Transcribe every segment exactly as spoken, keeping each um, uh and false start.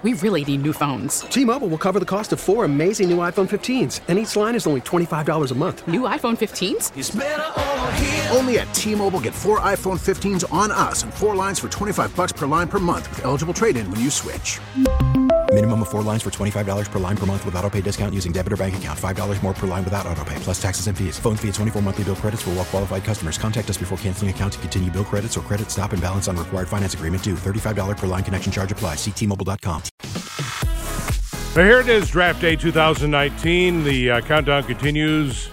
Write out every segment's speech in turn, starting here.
We really need new phones. T-Mobile will cover the cost of four amazing new iPhone fifteens, and each line is only twenty-five dollars a month. New iPhone fifteens? It's better over here. Only at T-Mobile, get four iPhone fifteens on us and four lines for twenty-five dollars per line per month with eligible trade-in when you switch. Minimum of four lines for twenty-five dollars per line per month with autopay discount using debit or bank account. five dollars more per line without autopay, plus taxes and fees. Phone fee at twenty-four monthly bill credits for well-qualified customers. Contact us before canceling account to continue bill credits or credit stop and balance on required finance agreement due. thirty-five dollars per line connection charge applies. See T Mobile dot com. So here it is, Draft Day two thousand nineteen. The uh, countdown continues.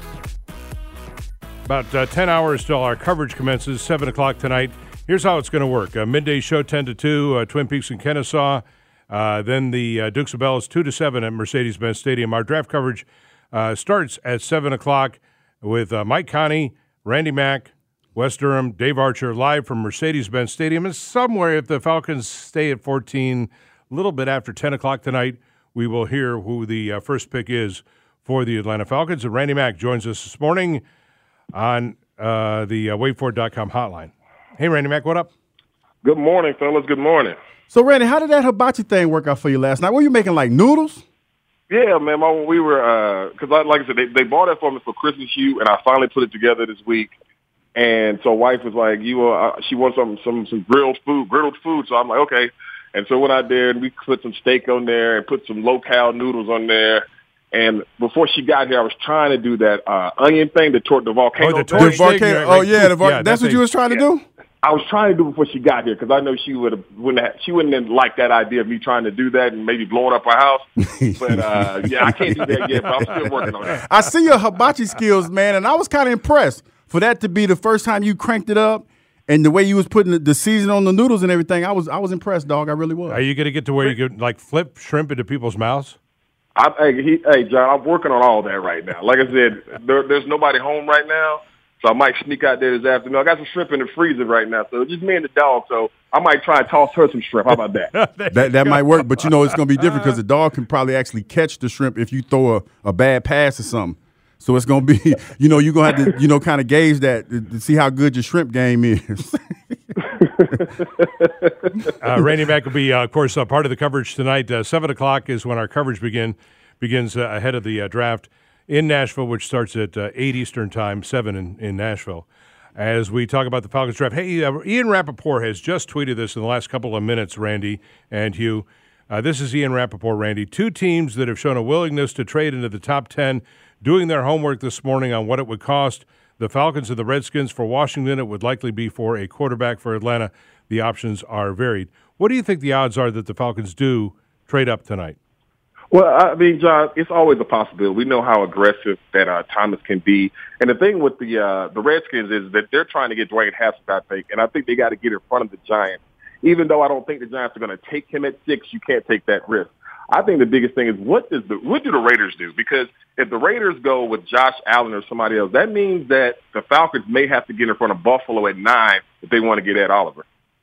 About uh, ten hours till our coverage commences, seven o'clock tonight. Here's how it's going to work. A midday show, ten to two, uh, Twin Peaks and Kennesaw. Uh, then the uh, Dukes of Bells, two to seven at Mercedes-Benz Stadium. Our draft coverage uh, starts at seven o'clock with uh, Mike Connie, Randy Mack, Wes Durham, Dave Archer, live from Mercedes-Benz Stadium. And somewhere, if the Falcons stay at fourteen, a little bit after ten o'clock tonight, we will hear who the uh, first pick is for the Atlanta Falcons. And Randy Mack joins us this morning on uh, the uh, wait for it dot com hotline. Hey, Randy Mack, what up? Good morning, fellas. Good morning. So, Randy, how did that hibachi thing work out for you last night? Were you making, like, noodles? Yeah, man. My, we were, because, uh, like I said, they, they bought it for me for Christmas, Hugh, and I finally put it together this week. And so wife was like, you, uh, she wants some, some, some grilled food, grilled food. So I'm like, okay. And so what I did, we put some steak on there and put some low-cal noodles on there. And before she got here, I was trying to do that uh, onion thing, the, tor- the volcano. Oh, the, thing. the volcano. Oh, yeah. The vol- yeah that's, that's what you was trying to yeah. do? I was trying to do it before she got here because I know she would have wouldn't have, she wouldn't have liked that idea of me trying to do that and maybe blowing up her house. But uh, yeah, I can't do that yet. But I'm still working on that. I see your hibachi skills, man, and I was kind of impressed for that to be the first time you cranked it up, and the way you was putting the, the seasoning on the noodles and everything. I was I was impressed, dog. I really was. Are you going to get to where you could like flip shrimp into people's mouths? I, hey, he, hey, John, I'm working on all that right now. Like I said, there, there's nobody home right now. So I might sneak out there this afternoon. I got some shrimp in the freezer right now, so it's just me and the dog. So I might try and toss her some shrimp. How about that? that that might work, but you know it's going to be different because the dog can probably actually catch the shrimp if you throw a, a bad pass or something. So it's going to be, you know, you're going to have to, you know, kind of gauge that to, to see how good your shrimp game is. uh, Randy Mack will be, uh, of course, uh, part of the coverage tonight. Uh, seven o'clock is when our coverage begin begins uh, ahead of the uh, draft in Nashville, which starts at uh, eight Eastern time, seven in, in Nashville. As we talk about the Falcons draft, hey, uh, Ian Rappaport has just tweeted this in the last couple of minutes, Randy and Hugh. Uh, this is Ian Rappaport, Randy. Two teams that have shown a willingness to trade into the top ten, doing their homework this morning on what it would cost. The Falcons and the Redskins. For Washington, it would likely be for a quarterback. For Atlanta, the options are varied. What do you think the odds are that the Falcons do trade up tonight? Well, I mean, John, it's always a possibility. We know how aggressive that uh, Thomas can be. And the thing with the uh, the Redskins is that they're trying to get Dwayne Haskins, I think, and I think they got to get in front of the Giants. Even though I don't think the Giants are going to take him at six, you can't take that risk. I think the biggest thing is what does the what do the Raiders do? Because if the Raiders go with Josh Allen or somebody else, that means that the Falcons may have to get in front of Buffalo at nine if they want to get Ed Oliver.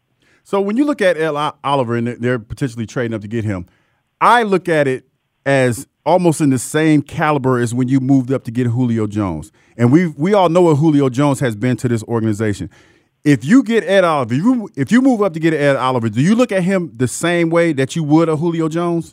So when you look at Ed Oliver and they're potentially trading up to get him, I look at it as almost in the same caliber as when you moved up to get Julio Jones. And we we all know what Julio Jones has been to this organization. If you get Ed Oliver, if you, if you move up to get Ed Oliver, do you look at him the same way that you would a Julio Jones?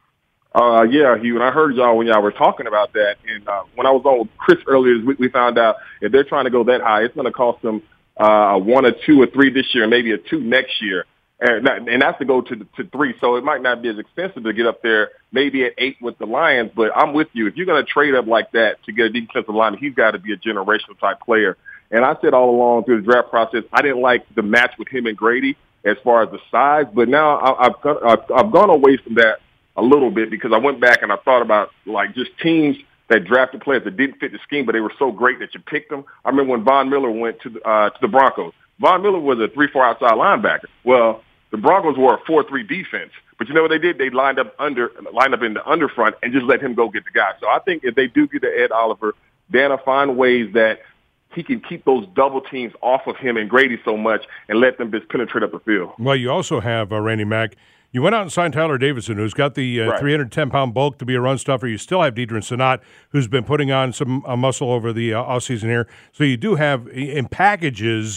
Uh, yeah, Hugh, and I heard y'all when y'all were talking about that. And uh, when I was on with Chris earlier this week, we found out if they're trying to go that high, it's going to cost them uh, a one, a two, or three this year, and maybe a two next year. And, that, and that's to go to to three. So it might not be as expensive to get up there, maybe at eight with the Lions. But I'm with you. If you're going to trade up like that to get a defensive lineman, he's got to be a generational type player. And I said all along through the draft process, I didn't like the match with him and Grady as far as the size. But now I, I've, got, I've I've gone away from that a little bit because I went back and I thought about like just teams that drafted players that didn't fit the scheme, but they were so great that you picked them. I remember when Von Miller went to the, uh, to the Broncos. Von Miller was a three four outside linebacker. Well, the Broncos were a four three defense. But you know what they did? They lined up under, lined up in the underfront and just let him go get the guy. So I think if they do get to Ed Oliver, they're going to find ways that he can keep those double teams off of him and Grady so much and let them just penetrate up the field. Well, you also have uh, Randy Mack. You went out and signed Tyler Davidson, who's got the uh, right. three hundred ten pound bulk to be a run stuffer. You still have Deidre Sanat, who's been putting on some uh, muscle over the uh, offseason here. So you do have, in packages,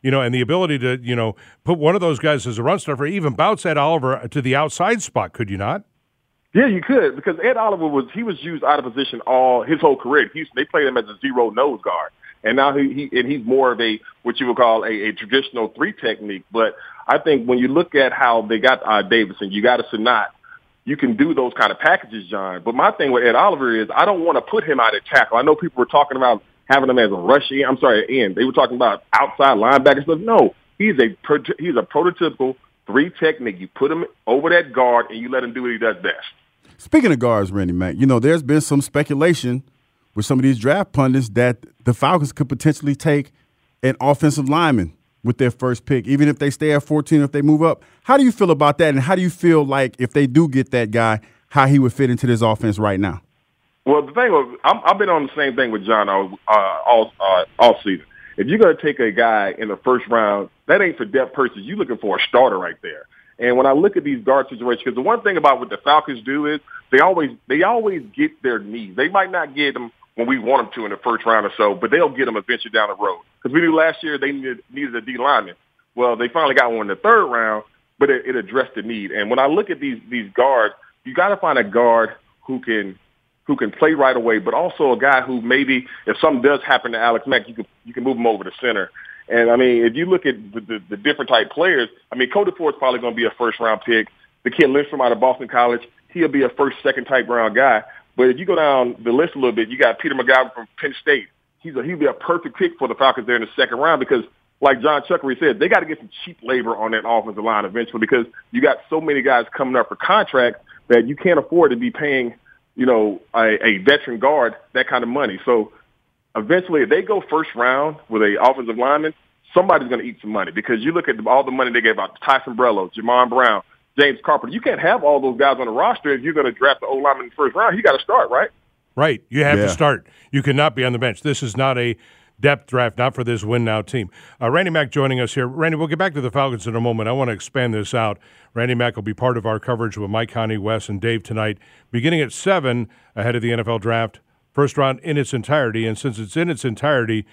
you know, and the ability to, you know, put one of those guys as a run stuffer, even bounce Ed Oliver to the outside spot, could you not? Yeah, you could, because Ed Oliver was he was used out of position all his whole career in Houston. They played him as a zero nose guard, and now he, he and he's more of a what you would call a, a traditional three technique. But I think when you look at how they got uh, Davidson, you got a Sanat, you can do those kind of packages, John. But my thing with Ed Oliver is I don't want to put him out at tackle. I know people were talking about having him as a rush end. I'm sorry, end. They were talking about outside linebacker stuff. No, he's a he's a prototypical three technique. You put him over that guard and you let him do what he does best. Speaking of guards, Randy Mack, you know, there's been some speculation with some of these draft pundits that the Falcons could potentially take an offensive lineman with their first pick, even if they stay at fourteen, if they move up. How do you feel about that, and how do you feel like if they do get that guy, how he would fit into this offense right now? Well, the thing was, I'm, I've been on the same thing with John all, uh, all, uh, all season. If you're going to take a guy in the first round, that ain't for depth purposes. You're looking for a starter right there. And when I look at these guard situations, because the one thing about what the Falcons do is they always they always get their needs. They might not get them when we want them to in the first round or so, but they'll get them eventually down the road. Because we knew last year they needed, needed a D lineman. Well, they finally got one in the third round, but it, it addressed the need. And when I look at these these guards, you got to find a guard who can who can play right away, but also a guy who maybe if something does happen to Alex Mack, you can you can move him over to center. And, I mean, if you look at the, the, the different type players, I mean, Cody Ford's probably going to be a first-round pick. The kid Lindstrom out of Boston College, he'll be a first, second type round guy. But if you go down the list a little bit, you got Peter McGowan from Penn State. He's a, he'll be a perfect pick for the Falcons there in the second round because, like John Chuckery said, they got to get some cheap labor on that offensive line eventually because you got so many guys coming up for contracts that you can't afford to be paying, you know, a, a veteran guard that kind of money. So, eventually, if they go first round with an offensive lineman, somebody's going to eat some money because you look at all the money they gave out, Tyson Brello, Jamon Brown, James Carpenter. You can't have all those guys on the roster if you're going to draft the O-lineman in the first round. You got to start, right? Right. You have yeah. to start. You cannot be on the bench. This is not a depth draft, not for this win-now team. Uh, Randy Mack joining us here. Randy, we'll get back to the Falcons in a moment. I want to expand this out. Randy Mack will be part of our coverage with Mike Conley, Wes, and Dave tonight, beginning at seven ahead of the N F L draft. First round in its entirety, and since it's in its entirety,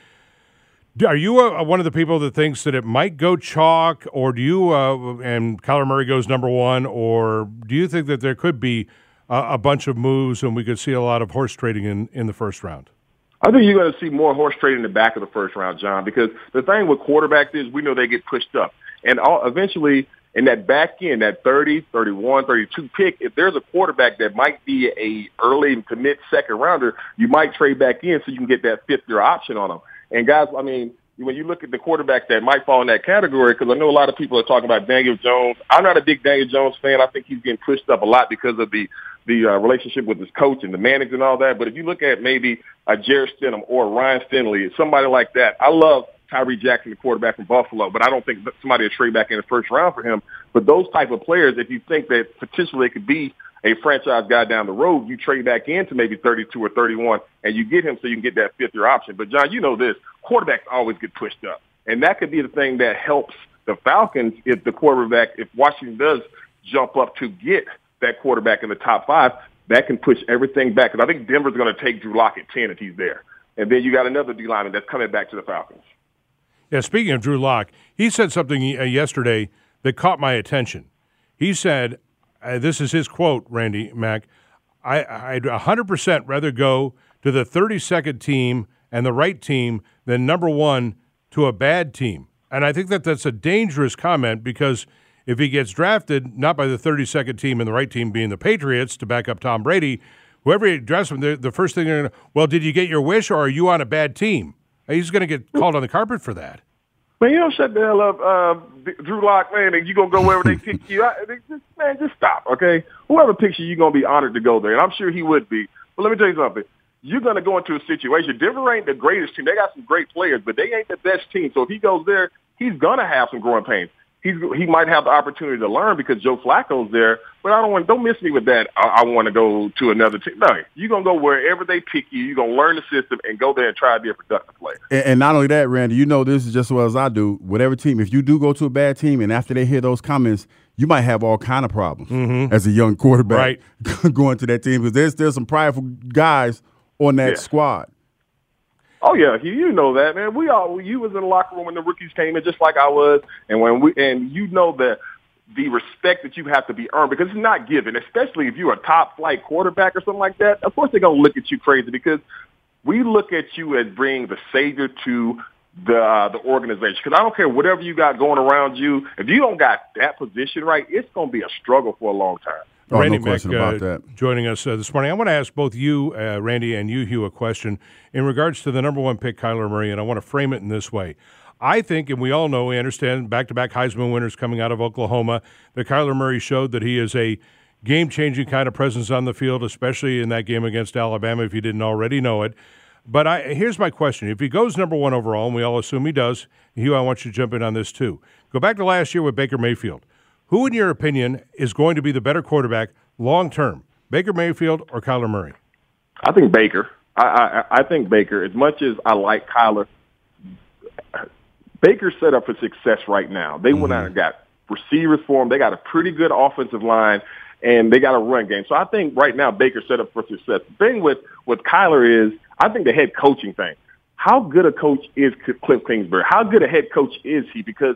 are you uh, one of the people that thinks that it might go chalk, or do you, uh, and Kyler Murray goes number one, or do you think that there could be uh, a bunch of moves and we could see a lot of horse trading in, in the first round? I think you're going to see more horse trading in the back of the first round, John, because the thing with quarterbacks is we know they get pushed up. And all, eventually, in that back end, that thirty, thirty-one, thirty-two pick, if there's a quarterback that might be a early to mid second rounder, you might trade back in so you can get that fifth year option on them. And guys, I mean, when you look at the quarterbacks that might fall in that category, because I know a lot of people are talking about Daniel Jones. I'm not a big Daniel Jones fan. I think he's getting pushed up a lot because of the the uh, relationship with his coach and the manager and all that. But if you look at maybe a Jarrett Stidham or Ryan Finley, somebody like that, I love Tyree Jackson, the quarterback from Buffalo, but I don't think somebody would trade back in the first round for him. But those type of players, if you think that potentially it could be a franchise guy down the road, you trade back into maybe thirty-two or thirty-one, and you get him so you can get that fifth-year option. But, John, you know this. Quarterbacks always get pushed up. And that could be the thing that helps the Falcons if the quarterback, if Washington does jump up to get that quarterback in the top five, that can push everything back. Because I think Denver's going to take Drew Lock at ten if he's there. And then you got another D lineman that's coming back to the Falcons. Yeah, speaking of Drew Lock, he said something uh, yesterday that caught my attention. He said, uh, this is his quote, Randy Mack, I, I'd one hundred percent rather go to the thirty-second team and the right team than number one to a bad team. And I think that that's a dangerous comment because if he gets drafted, not by the thirty-second team and the right team being the Patriots to back up Tom Brady, whoever he drafts him, the, the first thing they're going to, well, did you get your wish or are you on a bad team? He's going to get called on the carpet for that. Man, you don't shut the hell up, uh, Drew Lock, man, and you're going to go wherever they pick you. I, they just, man, just stop, okay? Whoever picks you, you're going to be honored to go there, and I'm sure he would be. But let me tell you something. You're going to go into a situation. Denver ain't the greatest team. They got some great players, but they ain't the best team. So if he goes there, he's going to have some growing pains. He's, he might have the opportunity to learn because Joe Flacco's there, but I don't want, don't miss me with that. I, I want to go to another team. No, you're going to go wherever they pick you. You're going to learn the system and go there and try to be a productive player. And, and not only that, Randy, you know this is just as well as I do. Whatever team, if you do go to a bad team and after they hear those comments, you might have all kind of problems mm-hmm. as a young quarterback right. going to that team because there's, there's some prideful guys on that yeah. squad. Oh yeah, you, you know that, man. We all you was in the locker room when the rookies came in, just like I was, and when we and you know that the respect that you have to be earned because it's not given, especially if you're a top flight quarterback or something like that. Of course, they're gonna look at you crazy because we look at you as being the savior to the uh, the organization. Because I don't care whatever you got going around you, if you don't got that position right, it's gonna be a struggle for a long time. Oh, Randy no question Mack, about uh, that. Joining us uh, this morning. I want to ask both you, uh, Randy, and you, Hugh, a question in regards to the number one pick, Kyler Murray, and I want to frame it in this way. I think, and we all know, we understand back-to-back Heisman winners coming out of Oklahoma, that Kyler Murray showed that he is a game-changing kind of presence on the field, especially in that game against Alabama, if you didn't already know it. But I, here's my question. If he goes number one overall, and we all assume he does, Hugh, I want you to jump in on this too. Go back to last year with Baker Mayfield. Who, in your opinion, is going to be the better quarterback long-term, Baker Mayfield or Kyler Murray? I think Baker. I, I, I think Baker. As much as I like Kyler, Baker's set up for success right now. They mm-hmm. went out and got receivers for him. They got a pretty good offensive line, and they got a run game. So I think right now Baker's set up for success. The thing with, with Kyler is I think the head coaching thing. How good a coach is Cliff Kingsbury? How good a head coach is he? Because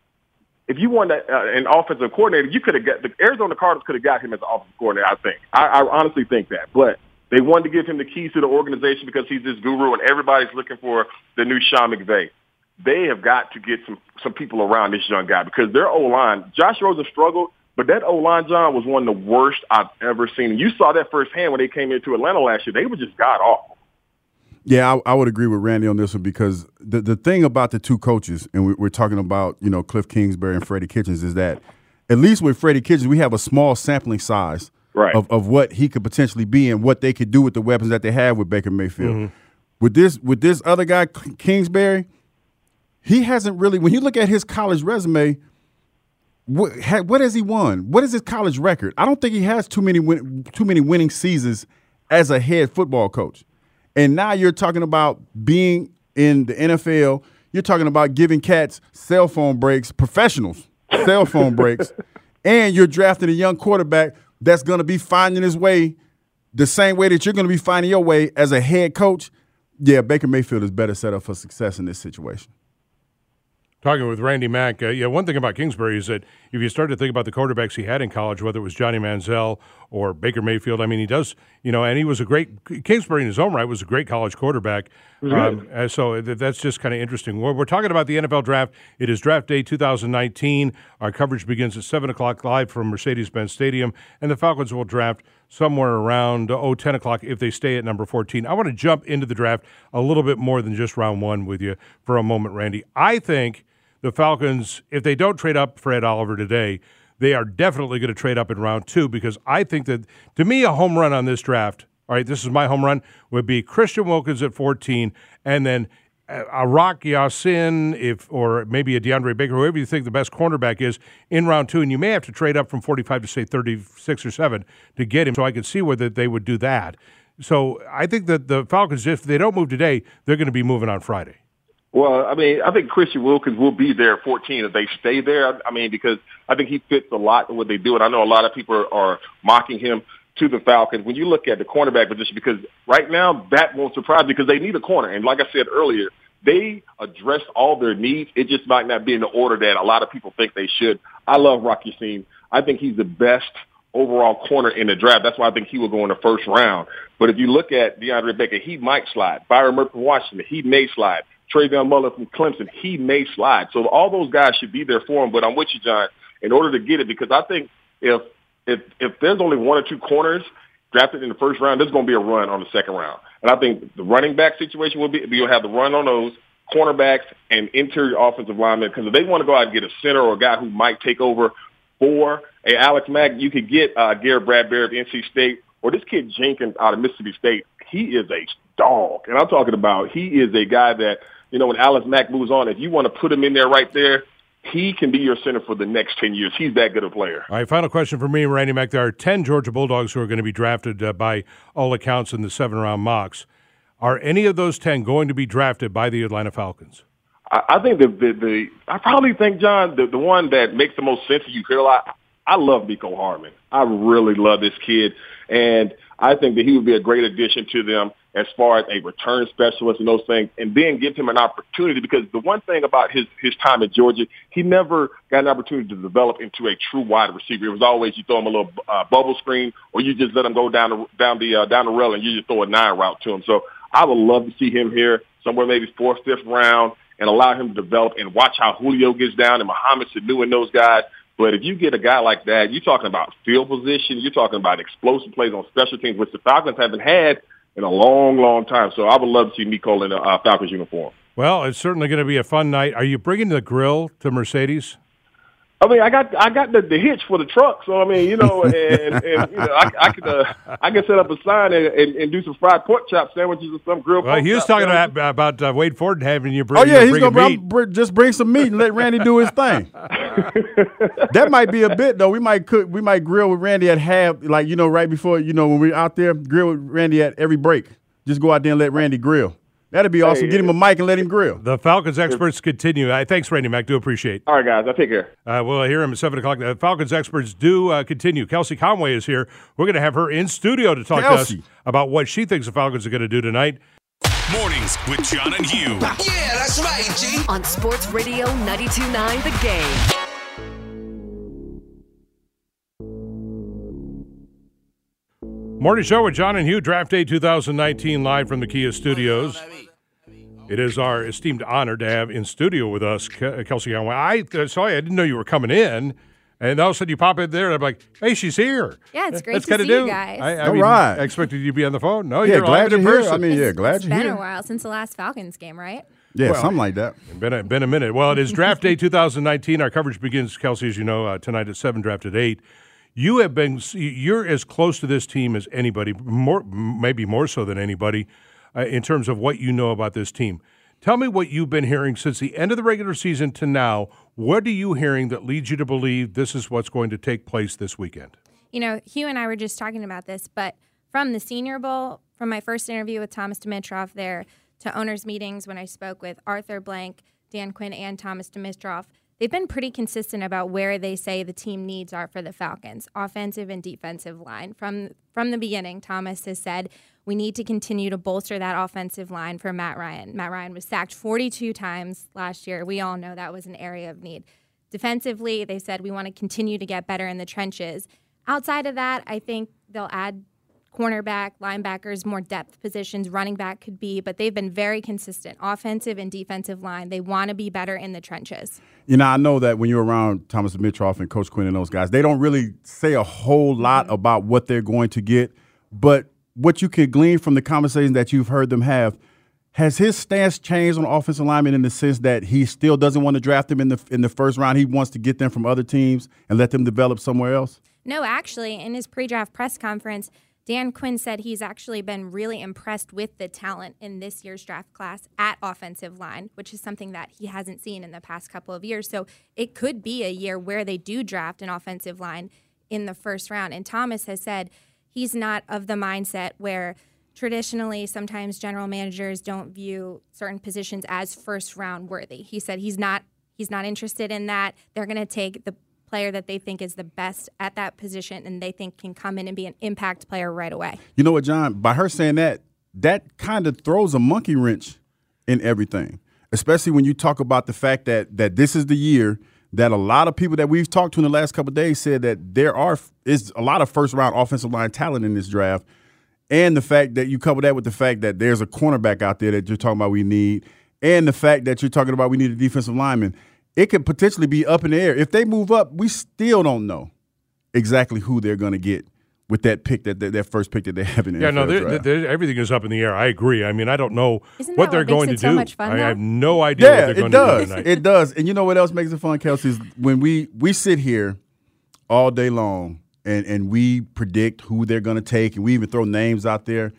if you want uh, an offensive coordinator, you could have got the Arizona Cardinals could have got him as an offensive coordinator. I think. I, I honestly think that, but they wanted to give him the keys to the organization because he's this guru, and everybody's looking for the new Sean McVay. They have got to get some some people around this young guy because their O line. Josh Rosen struggled, but that O line, John, was one of the worst I've ever seen. And you saw that firsthand when they came into Atlanta last year. They were just god awful. Yeah, I, I would agree with Randy on this one because the, the thing about the two coaches, and we, we're talking about, you know, Cliff Kingsbury and Freddie Kitchens, is that at least with Freddie Kitchens, we have a small sampling size right. of, of what he could potentially be and what they could do with the weapons that they have with Baker Mayfield. Mm-hmm. With this with this other guy, Kingsbury, he hasn't really – when you look at his college resume, what, ha, what has he won? What is his college record? I don't think he has too many win, too many winning seasons as a head football coach. And now you're talking about being in the N F L. You're talking about giving cats cell phone breaks, professionals, cell phone breaks, and you're drafting a young quarterback that's going to be finding his way the same way that you're going to be finding your way as a head coach. Yeah, Baker Mayfield is better set up for success in this situation. Talking with Randy Mack, uh, yeah, one thing about Kingsbury is that if you start to think about the quarterbacks he had in college, whether it was Johnny Manziel or Baker Mayfield, I mean, he does, you know, and he was a great, Kingsbury in his own right was a great college quarterback. Um, and so that's just kind of interesting. We're, we're talking about the N F L draft. It is draft day two thousand nineteen. Our coverage begins at seven o'clock live from Mercedes-Benz Stadium, and the Falcons will draft somewhere around, oh, ten o'clock if they stay at number fourteen. I want to jump into the draft a little bit more than just round one with you for a moment, Randy. I think the Falcons, if they don't trade up for Ed Oliver today, they are definitely going to trade up in round two because I think that, to me, a home run on this draft, all right, this is my home run, would be Christian Wilkins at fourteen, and then a Rock Yassin, if or maybe a DeAndre Baker, whoever you think the best cornerback is, in round two, and you may have to trade up from forty-five to, say, thirty-six or seven to get him, so I could see whether they would do that. So I think that the Falcons, if they don't move today, they're going to be moving on Friday. Well, I mean, I think Christian Wilkins will be there at fourteen if they stay there. I mean, because I think he fits a lot in what they do. And I know a lot of people are mocking him to the Falcons. When you look at the cornerback position, because right now that won't surprise you because they need a corner. And like I said earlier, they addressed all their needs. It just might not be in the order that a lot of people think they should. I love Rock Ya-Sin. I think he's the best overall corner in the draft. That's why I think he will go in the first round. But if you look at DeAndre Baker, he might slide. Byron Murphy from Washington, he may slide. Travion Mullen from Clemson, he may slide. So all those guys should be there for him. But I'm with you, John, in order to get it, because I think if if if there's only one or two corners drafted in the first round, there's going to be a run on the second round. And I think the running back situation will be you'll have the run on those cornerbacks and interior offensive linemen, because if they want to go out and get a center or a guy who might take over for a Alex Mack, you could get uh, Garrett Bradbury of N C State or this kid Jenkins out of Mississippi State. He is a dog. And I'm talking about he is a guy that, you know, when Alex Mack moves on, if you want to put him in there right there, he can be your center for the next ten years. He's that good a player. All right, final question for me, Randy Mack. There are ten Georgia Bulldogs who are going to be drafted uh, by all accounts in the seven-round mocks. Are any of those ten going to be drafted by the Atlanta Falcons? I, I think the, the, the – I probably think, John, the, the one that makes the most sense to you hear a lot, I love Mecole Hardman. I really love this kid, and I think that he would be a great addition to them as far as a return specialist and those things, and then give him an opportunity, because the one thing about his, his time at Georgia, he never got an opportunity to develop into a true wide receiver. It was always you throw him a little uh, bubble screen, or you just let him go down the, down the, uh, down the rail and you just throw a nine route to him. So I would love to see him here somewhere maybe fourth, fifth round, and allow him to develop and watch how Julio gets down and Mohamed Sanu and those guys. But if you get a guy like that, you're talking about field position, you're talking about explosive plays on special teams, which the Falcons haven't had in a long, long time. So I would love to see Mecole in a uh, Falcons uniform. Well, it's certainly going to be a fun night. Are you bringing the grill to Mercedes? I mean, I got I got the, the hitch for the truck, so I mean, you know, and, and you know, I, I could uh, I can set up a sign and, and, and do some fried pork chop sandwiches or some grilled. Well, he was talking sandwiches. about about uh, Wade Ford having you bring. Oh yeah, you he's bring gonna meat. bring, just bring some meat and let Randy do his thing. That might be a bit though. We might cook. We might grill with Randy at half, like you know, right before you know when we're out there, grill with Randy at every break. Just go out there and let Randy grill. That'd be awesome. Hey, Get him a mic and let him grill. The Falcons experts continue. Uh, thanks, Randy Mack. Do appreciate. All right, guys. I'll take care. Uh, we'll hear him at seven o'clock. The Falcons experts do uh, continue. Kelsey Conway is here. We're going to have her in studio to talk Kelsey. to us about what she thinks the Falcons are going to do tonight. Mornings with John and Hugh. Yeah, that's right, G. On Sports Radio ninety-two point nine The Game. Morning show with John and Hugh, Draft Day two thousand nineteen, live from the Kia Studios. It is our esteemed honor to have in studio with us Kelsey Conway. I uh, saw you. I didn't know you were coming in. And all of a sudden you pop in there, and I'm like, hey, she's here. Yeah, it's great That's to see do. you guys. I, I all mean, right. I expected you to be on the phone. No, yeah, you're glad live in you're here. person. I mean, yeah, It's- glad it's you're been here. a while since the last Falcons game, right? Yeah, Well, something like that. Been a, been a minute. Well, it is Draft Day two thousand nineteen. Our coverage begins, Kelsey, as you know, uh, tonight at seven, draft at eight. You have been, you're as close to this team as anybody, more maybe more so than anybody, uh, in terms of what you know about this team. Tell me what you've been hearing since the end of the regular season to now. What are you hearing that leads you to believe this is what's going to take place this weekend? You know, Hugh and I were just talking about this, but from the Senior Bowl, from my first interview with Thomas Dimitroff there, to owners' meetings when I spoke with Arthur Blank, Dan Quinn, and Thomas Dimitroff, they've been pretty consistent about where they say the team needs are for the Falcons, offensive and defensive line. From from the beginning, Thomas has said we need to continue to bolster that offensive line for Matt Ryan. Matt Ryan was sacked forty-two times last year. We all know that was an area of need. Defensively, they said we want to continue to get better in the trenches. Outside of that, I think they'll add cornerback, linebackers, more depth positions, running back could be, but they've been very consistent, offensive and defensive line. They want to be better in the trenches. You know, I know that when you're around Thomas Dimitroff and Coach Quinn and those guys, they don't really say a whole lot mm-hmm. about what they're going to get, but what you can glean from the conversation that you've heard them have, has his stance changed on offensive linemen in the sense that he still doesn't want to draft them in the in the first round? He wants to get them from other teams and let them develop somewhere else? No, actually, in his pre-draft press conference, Dan Quinn said he's actually been really impressed with the talent in this year's draft class at offensive line, which is something that he hasn't seen in the past couple of years. So it could be a year where they do draft an offensive line in the first round. And Thomas has said he's not of the mindset where traditionally sometimes general managers don't view certain positions as first round worthy. He said he's not he's not interested in that. They're going to take the player that they think is the best at that position and they think can come in and be an impact player right away. You know what, John? By her saying that, that kind of throws a monkey wrench in everything, especially when you talk about the fact that that this is the year that a lot of people that we've talked to in the last couple of days said that there are is a lot of first-round offensive line talent in this draft, and the fact that you couple that with the fact that there's a cornerback out there that you're talking about we need, and the fact that you're talking about we need a defensive lineman, it could potentially be up in the air. If they move up, we still don't know exactly who they're going to get with that pick, that that first pick that they have in the yeah, N F L no, they're, draft. they're, everything is up in the air. I agree. I mean, I don't know Isn't what that they're what makes going it to so do. much fun, I, though? I have no idea Yeah, what they're it going does. to do tonight. It does. And you know what else makes it fun, Kelsey, is when we, we sit here all day long and, and we predict who they're going to take, and we even throw names out there.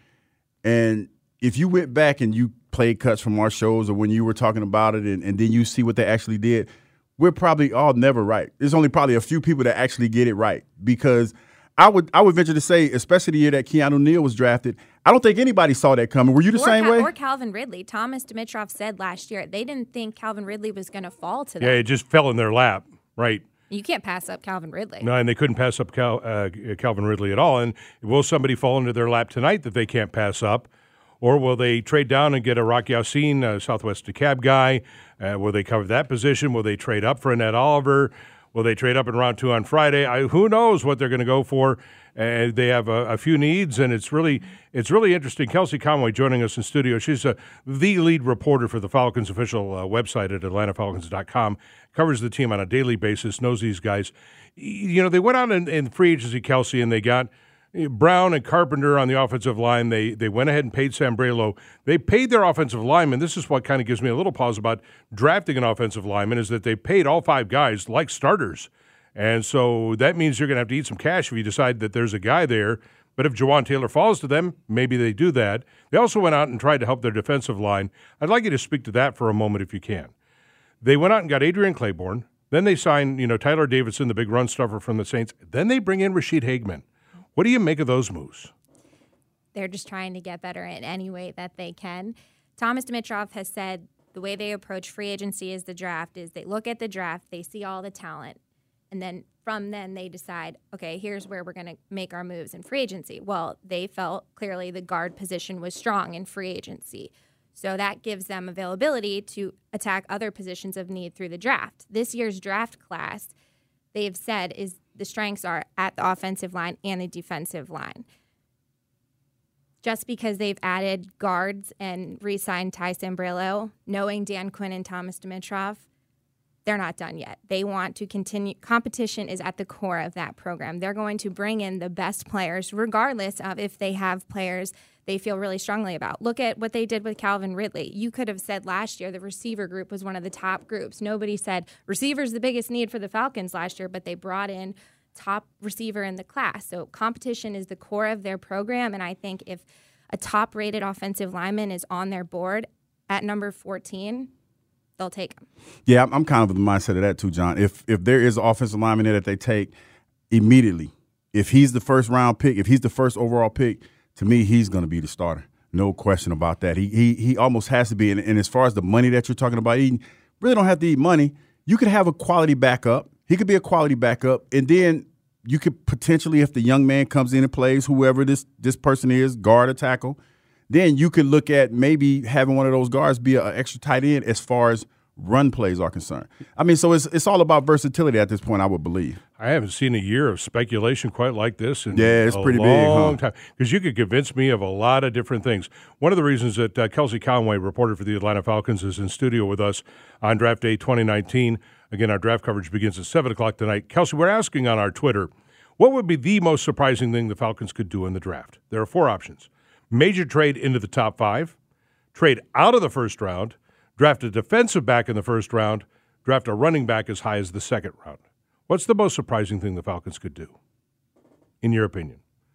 And if you went back and you played cuts from our shows or when you were talking about it and, and then you see what they actually did, we're probably all never right. There's only probably a few people that actually get it right, because I would I would venture to say, especially the year that Keanu Neal was drafted, I don't think anybody saw that coming. Were you the or same Cal- way? Or Calvin Ridley. Thomas Dimitroff said last year they didn't think Calvin Ridley was going to fall to them. Yeah, it just fell in their lap, right? You can't pass up Calvin Ridley. No, and they couldn't pass up Cal, uh, Calvin Ridley at all. And will somebody fall into their lap tonight that they can't pass up? Or will they trade down and get a Rock Ya-Sin, a Southwest DeKalb guy? Uh, will they cover that position? Will they trade up for Annette Oliver? Will they trade up in round two on Friday? I, who knows what they're going to go for? Uh, they have a, a few needs, and it's really it's really interesting. Kelsey Conway joining us in studio. She's a, the lead reporter for the Falcons official uh, website at Atlanta Falcons dot com. Covers the team on a daily basis, knows these guys. You know, they went out in, in free agency, Kelsey, and they got Brown and Carpenter on the offensive line. They they went ahead and paid Sambrailo. They paid their offensive lineman. This is what kind of gives me a little pause about drafting an offensive lineman, is that they paid all five guys like starters. And so that means you're going to have to eat some cash if you decide that there's a guy there. But if Jawan Taylor falls to them, maybe they do that. They also went out and tried to help their defensive line. I'd like you to speak to that for a moment if you can. They went out and got Adrian Claiborne. Then they signed, you know, Tyler Davidson, the big run stuffer from the Saints. Then they bring in Rashid Hageman. What do you make of those moves? They're just trying to get better in any way that they can. Thomas Dimitroff has said the way they approach free agency is the draft is they look at the draft, they see all the talent, and then from then they decide, okay, here's where we're going to make our moves in free agency. Well, they felt clearly the guard position was strong in free agency. So that gives them availability to attack other positions of need through the draft. This year's draft class, they've said, is the strengths are at the offensive line and the defensive line. Just because they've added guards and re-signed Ty Sambrailo, knowing Dan Quinn and Thomas Dimitroff, they're not done yet. They want to continue. Competition is at the core of that program. They're going to bring in the best players, regardless of if they have players they feel really strongly about. Look at what they did with Calvin Ridley. You could have said last year the receiver group was one of the top groups. Nobody said receiver's the biggest need for the Falcons last year, but they brought in top receiver in the class. So competition is the core of their program, and I think if a top-rated offensive lineman is on their board at number fourteen, they'll take him. Yeah, I'm kind of of the mindset of that too, John. If if there is an offensive lineman there that they take immediately, if he's the first round pick, if he's the first overall pick, to me, he's going to be the starter. No question about that. He he he almost has to be. And, and as far as the money that you're talking about eating, really don't have to eat money. You could have a quality backup. He could be a quality backup. And then you could potentially, if the young man comes in and plays, whoever this, this person is, guard or tackle, then you could look at maybe having one of those guards be an extra tight end as far as run plays are concerned. I mean, so it's it's all about versatility at this point, I would believe. I haven't seen a year of speculation quite like this in yeah, it's a pretty long big, huh? time. Because you could convince me of a lot of different things. One of the reasons that uh, Kelsey Conway, reporter for the Atlanta Falcons, is in studio with us on Draft Day twenty nineteen. Again, our draft coverage begins at seven o'clock tonight. Kelsey, we're asking on our Twitter, what would be the most surprising thing the Falcons could do in the draft? There are four options. Major trade into the top five, trade out of the first round, draft a defensive back in the first round, draft a running back as high as the second round. What's the most surprising thing the Falcons could do, in your opinion?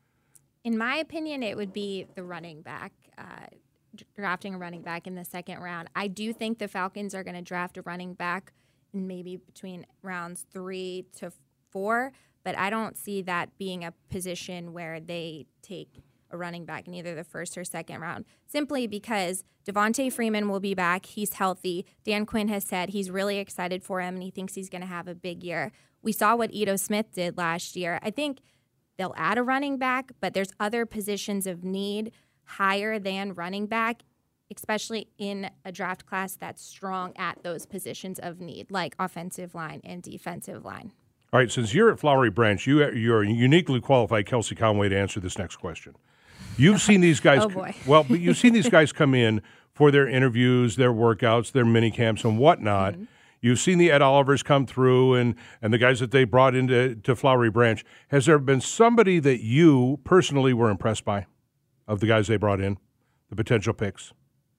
In my opinion, it would be the running back, uh, drafting a running back in the second round. I do think the Falcons are going to draft a running back in maybe between rounds three to four, but I don't see that being a position where they take a running back in either the first or second round, simply because Devontae Freeman will be back. He's healthy. Dan Quinn has said he's really excited for him, and he thinks he's going to have a big year. We saw what Ito Smith did last year. I think they'll add a running back, but there's other positions of need higher than running back, especially in a draft class that's strong at those positions of need, like offensive line and defensive line. All right, since you're at Flowery Branch, you, you're uniquely qualified, Kelsey Conway, to answer this next question. You've seen these guys. Oh, boy. Well, but you've seen these guys come in for their interviews, their workouts, their mini camps, and whatnot. Mm-hmm. You've seen the Ed Olivers come through and, and the guys that they brought into to Flowery Branch. Has there been somebody that you personally were impressed by of the guys they brought in, the potential picks?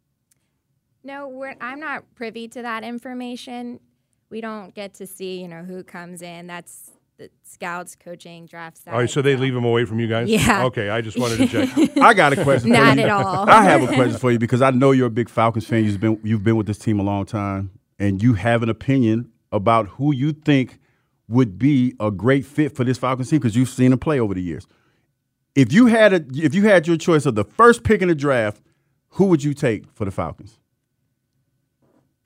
No, we're, I'm not privy to that information. We don't get to see, you know, who comes in. That's the scouts, coaching, draft side. All right, so they leave them away from you guys? Yeah. Okay, I just wanted to check. I got a question for you. Not at all. I have a question for you because I know you're a big Falcons fan. You've been you've been with this team a long time, and you have an opinion about who you think would be a great fit for this Falcons team because you've seen them play over the years. If you had a if you had your choice of the first pick in the draft, who would you take for the Falcons?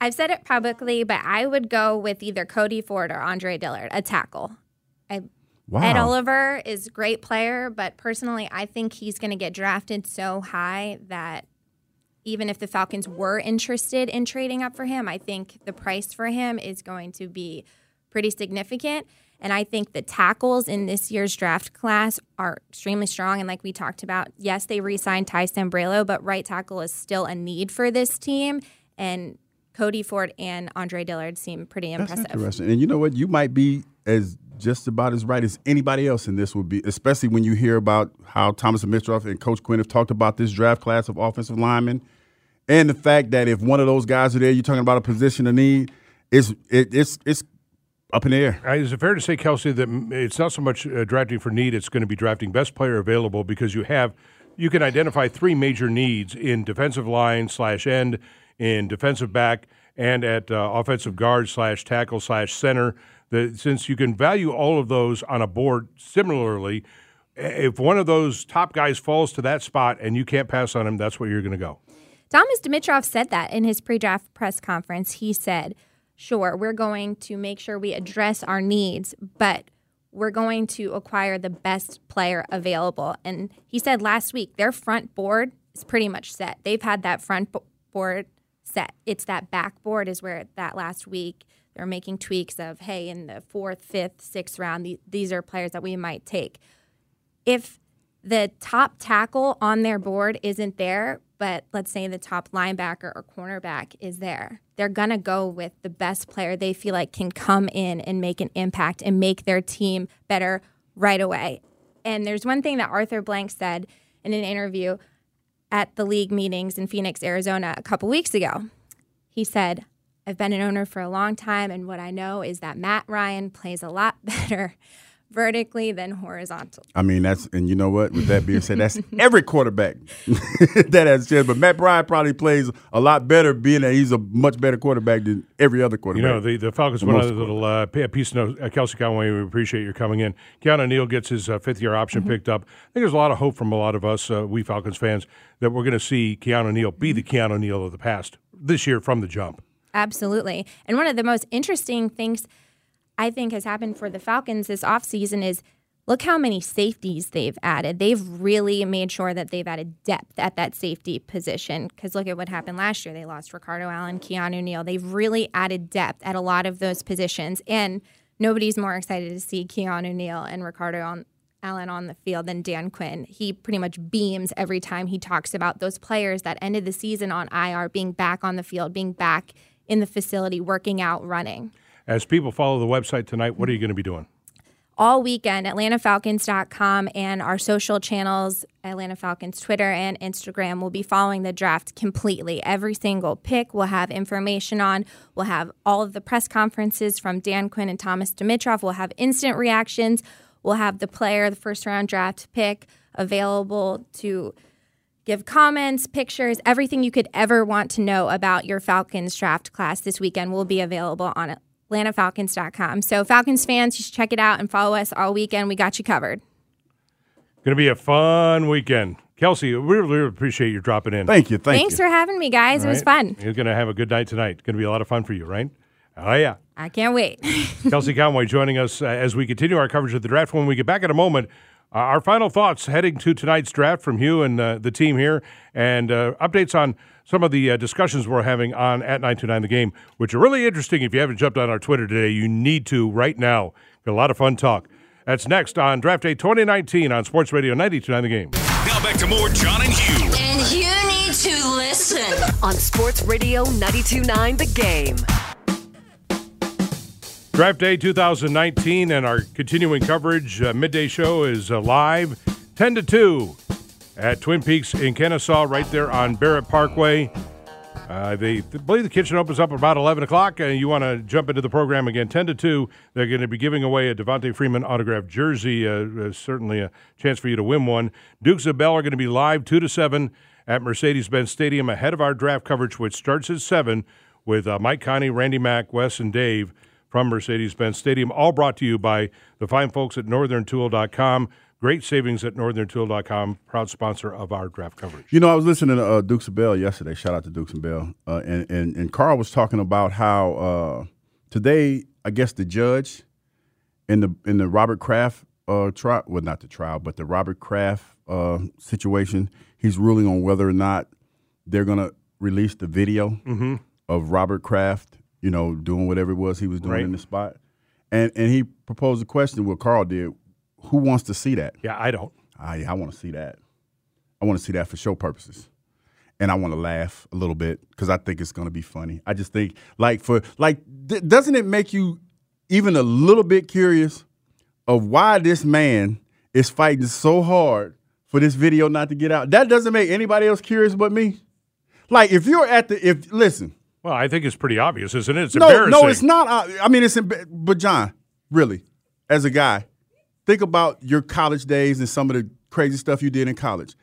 I've said it publicly, but I would go with either Cody Ford or Andre Dillard, a tackle. I, wow. Ed Oliver is a great player, but personally, I think he's going to get drafted so high that even if the Falcons were interested in trading up for him, I think the price for him is going to be pretty significant. And I think the tackles in this year's draft class are extremely strong. And like we talked about, yes, they re-signed Ty Sambrailo, but right tackle is still a need for this team. And Cody Ford and Andre Dillard seem pretty impressive. That's interesting. And you know what? You might be as just about as right as anybody else in this would be, especially when you hear about how Thomas Dimitroff and Coach Quinn have talked about this draft class of offensive linemen. And the fact that if one of those guys are there, you're talking about a position of need, it's, it, it's, it's up in the air. Uh, is it fair to say, Kelsey, that it's not so much uh, drafting for need, it's going to be drafting best player available because you have you can identify three major needs in defensive line slash end, in defensive back, and at uh, offensive guard slash tackle slash center. The, since you can value all of those on a board similarly, if one of those top guys falls to that spot and you can't pass on him, that's where you're going to go. Thomas Dimitroff said that in his pre-draft press conference. He said, sure, we're going to make sure we address our needs, but we're going to acquire the best player available. And he said last week their front board is pretty much set. They've had that front board set. It's that back board is where that last week they're making tweaks of, hey, in the fourth, fifth, sixth round, these are players that we might take. If the top tackle on their board isn't there, but let's say the top linebacker or cornerback is there, they're going to go with the best player they feel like can come in and make an impact and make their team better right away. And there's one thing that Arthur Blank said in an interview at the league meetings in Phoenix, Arizona a couple weeks ago. He said, I've been an owner for a long time, and what I know is that Matt Ryan plays a lot better vertically than horizontal. I mean, that's, and you know what? With that being said, that's every quarterback that has chance. But Matt Ryan probably plays a lot better, being that he's a much better quarterback than every other quarterback. You know, the, the Falcons, one other little uh, piece of note, uh, Kelsey Conway, we appreciate your coming in. Keanu Neal gets his uh, fifth-year option mm-hmm. picked up. I think there's a lot of hope from a lot of us, uh, we Falcons fans, that we're going to see Keanu Neal be the Keanu Neal of the past this year from the jump. Absolutely. And one of the most interesting things I think has happened for the Falcons this offseason is look how many safeties they've added. They've really made sure that they've added depth at that safety position because look at what happened last year. They lost Ricardo Allen, Keanu Neal. They've really added depth at a lot of those positions, and nobody's more excited to see Keanu Neal and Ricardo on, Allen on the field than Dan Quinn. He pretty much beams every time he talks about those players that ended the season on I R being back on the field, being back in the facility, working out, running. As people follow the website tonight, what are you going to be doing? All weekend, Atlanta Falcons dot com and our social channels, Atlanta Falcons Twitter and Instagram, will be following the draft completely. Every single pick we'll have information on. We'll have all of the press conferences from Dan Quinn and Thomas Dimitroff. We'll have instant reactions. We'll have the player, the first-round draft pick, available to give comments, pictures, everything you could ever want to know about your Falcons draft class this weekend will be available on Atlanta Falcons dot com. So Falcons fans, you should check it out and follow us all weekend. We got you covered. Going to be a fun weekend. Kelsey, we really appreciate you dropping in. Thank you. Thank Thanks you. for having me, guys. All it was right. fun. You're going to have a good night tonight. It's going to be a lot of fun for you, right? Oh, yeah. I can't wait. Kelsey Conway joining us uh, as we continue our coverage of the draft. When we get back in a moment, uh, our final thoughts heading to tonight's draft from Hugh and uh, the team here, and uh, updates on some of the uh, discussions we're having on at nine two nine The Game, which are really interesting. If you haven't jumped on our Twitter today, you need to right now. Got a lot of fun talk. That's next on Draft Day twenty nineteen on Sports Radio ninety-two point nine The Game. Now back to more John and Hugh. And you need to listen on Sports Radio ninety-two point nine The Game. Draft Day two thousand nineteen and our continuing coverage. Uh, midday show is uh, live ten to two at Twin Peaks in Kennesaw, right there on Barrett Parkway. Uh, they, they believe the kitchen opens up about eleven o'clock, and you want to jump into the program again. ten to two, they're going to be giving away a Devontae Freeman autographed jersey. Uh, uh, certainly a chance for you to win one. Dukes of Bell are going to be live two to seven at Mercedes-Benz Stadium ahead of our draft coverage, which starts at seven with uh, Mike Connie, Randy Mack, Wes, and Dave from Mercedes-Benz Stadium, all brought to you by the fine folks at northern tool dot com. Great savings at northern tool dot com, proud sponsor of our draft coverage. You know, I was listening to uh, Dukes and Bell yesterday. Shout out to Dukes and Bell. Uh, and, and, and Carl was talking about how uh, today, I guess the judge in the in the Robert Kraft uh, trial, well, not the trial, but the Robert Kraft uh, situation, he's ruling on whether or not they're going to release the video mm-hmm. of Robert Kraft, you know, doing whatever it was he was doing right. in the spot. And and he proposed a question, what Carl did. Who wants to see that? Yeah, I don't. Ah, yeah, I want to see that. I want to see that for show purposes. And I want to laugh a little bit because I think it's going to be funny. I just think, like, for like, th- doesn't it make you even a little bit curious of why this man is fighting so hard for this video not to get out? That doesn't make anybody else curious but me. Like, if you're at the, if listen. Well, I think it's pretty obvious, isn't it? It's no, embarrassing. No, it's not. Uh, I mean, it's, emba- but John, really, as a guy, think about your college days and some of the crazy stuff you did in college.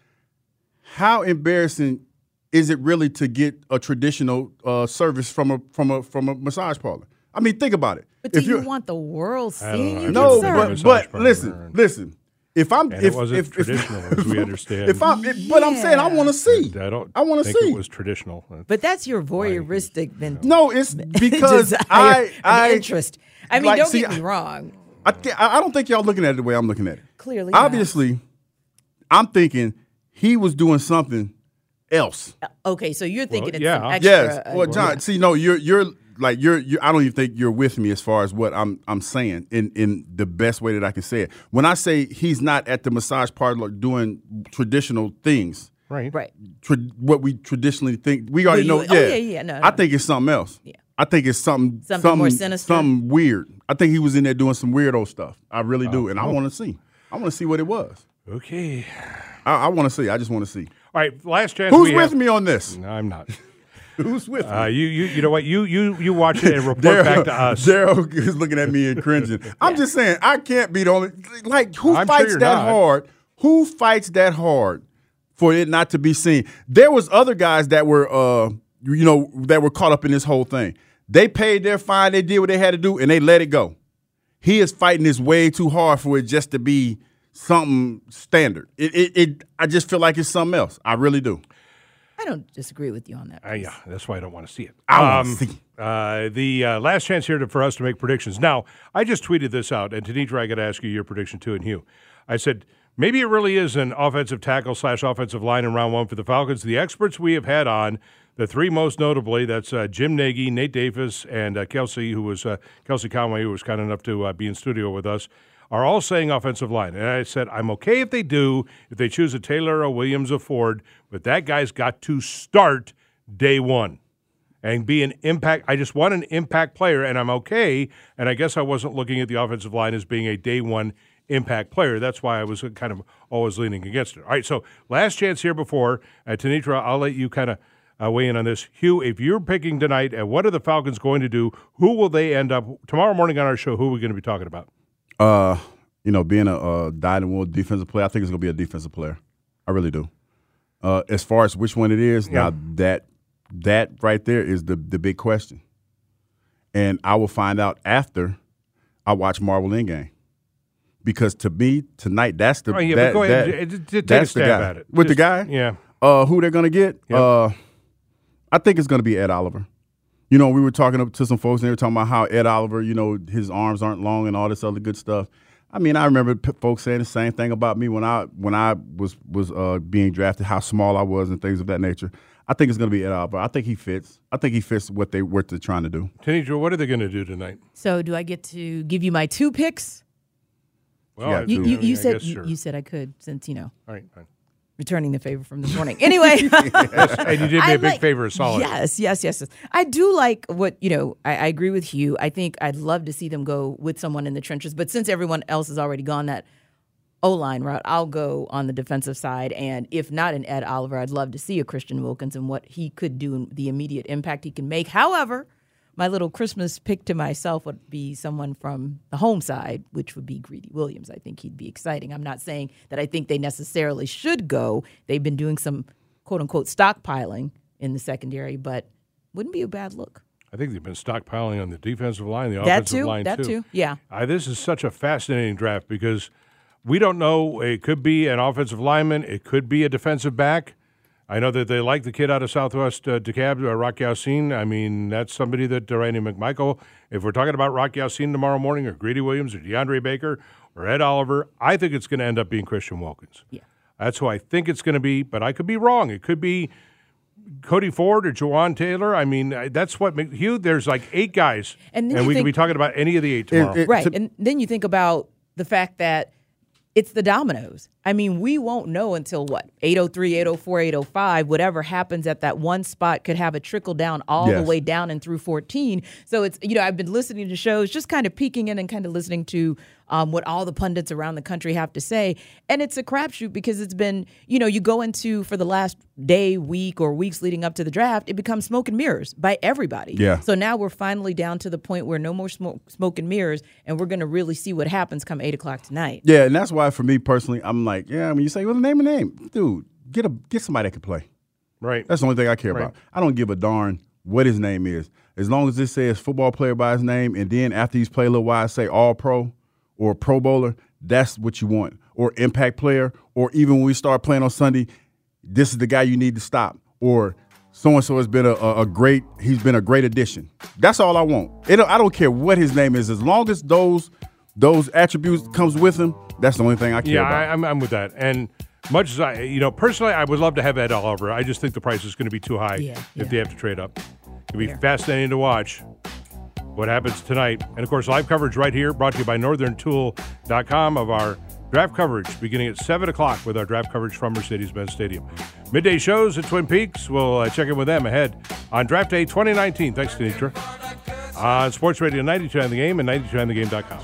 How embarrassing is it really to get a traditional uh, service from a from a from a massage parlor? I mean, think about it. But do you want the world seeing you? No, get but, but listen, listen. If I'm, and if, it wasn't if, traditional, if, as we understand. If I'm, if, but I'm saying I want to see. I don't. I want to think see. It was traditional. But that's your voyeuristic. Then no, it's because I, I interest. I mean, like, don't see, get me wrong. I, th- I don't think y'all looking at it the way I'm looking at it. Clearly, obviously, not. I'm thinking he was doing something else. Uh, okay, so you're thinking well, it's yeah. some extra. Yes. Uh, well, John, yeah. see, no, you're you're like you're, you're. I don't even think you're with me as far as what I'm I'm saying in in the best way that I can say it. When I say he's not at the massage parlor doing traditional things, right, right, tra- what we traditionally think, we already well, you, know. Yeah, oh, yeah, yeah. No, no, I think it's something else. Yeah. I think it's something, something, something more sinister, something weird. I think he was in there doing some weirdo stuff. I really oh, do, and oh. I want to see. I want to see what it was. Okay. I, I want to see. I just want to see. All right, last chance. Who's we with have. me on this? No, I'm not. Who's with uh, me? you, you, you know what? You, you, you watch it and report Daryl, back to us. Daryl is looking at me and cringing. I'm just saying, I can't be the only. Like, who I'm fights sure that not. hard? Who fights that hard for it not to be seen? There was other guys that were, uh, you know, that were caught up in this whole thing. They paid their fine, they did what they had to do, and they let it go. He is fighting this way too hard for it just to be something standard. It, it, it I just feel like it's something else. I really do. I don't disagree with you on that. Uh, yeah, that's why I don't want to see it. I um, want to see. Uh, the uh, last chance here to, for us to make predictions. Now, I just tweeted this out, and Tanitra, I got to ask you your prediction too, and Hugh. I said, maybe it really is an offensive tackle slash offensive line in round one for the Falcons. The experts we have had on, the three most notably, that's uh, Jim Nagy, Nate Davis, and uh, Kelsey, who was uh, Kelsey Conway, who was kind enough to uh, be in studio with us, are all saying offensive line. And I said, I'm okay if they do, if they choose a Taylor, a Williams, a Ford, but that guy's got to start day one and be an impact. I just want an impact player, and I'm okay. And I guess I wasn't looking at the offensive line as being a day one impact player. That's why I was kind of always leaning against it. All right, so last chance here before. Uh, Tanitra, I'll let you kind of uh, weigh in on this. Hugh, if you're picking tonight, uh, what are the Falcons going to do? Who will they end up? Tomorrow morning on our show, who are we going to be talking about? Uh, you know, being a, a dyed-in-the-wool defensive player, I think it's going to be a defensive player. I really do. Uh, as far as which one it is, yeah. now that that right there is the the big question. And I will find out after I watch Marvel Endgame. Because to me, tonight, that's the oh, yeah, that, but go ahead. that, J- j- take that's a stab the guy. at it. With Just, the guy? Yeah. Uh, who they're going to get? Yep. Uh, I think it's going to be Ed Oliver. You know, we were talking to some folks, and they were talking about how Ed Oliver, you know, his arms aren't long and all this other good stuff. I mean, I remember p- folks saying the same thing about me when I when I was was uh, being drafted, how small I was and things of that nature. I think it's going to be Ed Oliver. I think he fits. I think he fits what they what they're trying to do. Tanitra, what are they going to do tonight? So, do I get to give you my two picks? Well, Yeah, You, I- you, you I said guess you, sure. you said I could, since you know All right, fine. returning the favor from this morning. Anyway, And you did me I a big like- favor, a solid. Yes, yes, yes, yes. I do like what, you know, I, I agree with Hugh. I think I'd love to see them go with someone in the trenches. But since everyone else has already gone that O-line route, I'll go on the defensive side. And if not an Ed Oliver, I'd love to see a Christian Wilkins and what he could do and the immediate impact he can make. However, my little Christmas pick to myself would be someone from the home side, which would be Greedy Williams. I think he'd be exciting. I'm not saying that I think they necessarily should go. They've been doing some quote-unquote stockpiling in the secondary, but wouldn't be a bad look. I think they've been stockpiling on the defensive line, the That offensive too, line that too. too, yeah. I, this is such a fascinating draft because we don't know. It could be an offensive lineman. It could be a defensive back. I know that they like the kid out of Southwest uh, DeKalb, uh, Rock Ya-Sin. I mean, that's somebody that uh, Randy McMichael, if we're talking about Rock Ya-Sin tomorrow morning, or Greedy Williams, or DeAndre Baker, or Ed Oliver, I think it's going to end up being Christian Wilkins. Yeah. That's who I think it's going to be, but I could be wrong. It could be Cody Ford or Jawan Taylor. I mean, that's what – Hugh, there's like eight guys, and, and we think, could be talking about any of the eight tomorrow. It, it, right, to, and then you think about the fact that it's the dominoes. I mean, we won't know until what, eight oh three, eight oh four, eight oh five, whatever happens at that one spot could have a trickle down all yes. the way down and through fourteen. So it's, you know, I've been listening to shows, just kind of peeking in and kind of listening to um, what all the pundits around the country have to say. And it's a crapshoot because it's been, you know, you go into for the last day, week, or weeks leading up to the draft, it becomes smoke and mirrors by everybody. Yeah. So now we're finally down to the point where no more smoke, smoke and mirrors, and we're going to really see what happens come eight o'clock tonight. Yeah, and that's why for me personally, I'm like, yeah, when you say, well, name a name, dude, get a get somebody that can play. Right. That's the only thing I care right. about. I don't give a darn what his name is. As long as it says football player by his name, and then after he's played a little while, say all pro or pro bowler, that's what you want. Or impact player, or even when we start playing on Sunday, this is the guy you need to stop. Or so-and-so has been a, a, a great, he's been a great addition. That's all I want. It, I don't care what his name is. As long as those those attributes comes with him, that's the only thing I care yeah, about. Yeah, I'm, I'm with that. And much as I, you know, personally, I would love to have Ed Oliver. I just think the price is going to be too high yeah, if yeah. they have to trade up. It'll be fascinating to watch what happens tonight. And, of course, live coverage right here, brought to you by northern tool dot com of our draft coverage beginning at seven o'clock with our draft coverage from Mercedes-Benz Stadium. Midday shows at Twin Peaks. We'll uh, check in with them ahead on Draft Day twenty nineteen. Thanks, Denitra. On Sports Radio ninety-two on the Game and ninety-two on the game dot com.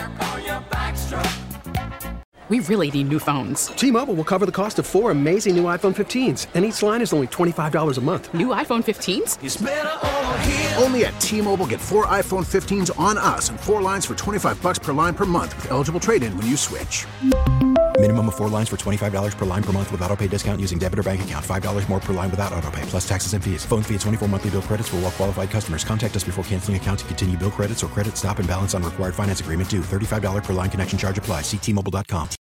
We really need new phones. T-Mobile will cover the cost of four amazing new iPhone fifteens, and each line is only twenty-five dollars a month. New iPhone fifteens? It's better over here. Only at T-Mobile, get four iPhone fifteens on us and four lines for twenty-five bucks per line per month with eligible trade-in when you switch. Minimum of four lines for twenty-five dollars per line per month with auto pay discount using debit or bank account. five dollars more per line without auto pay, plus taxes and fees. Phone fee at twenty-four monthly bill credits for well-qualified customers. Contact us before canceling account to continue bill credits or credit stop and balance on required finance agreement due. thirty-five dollars per line connection charge applies. See T Mobile dot com.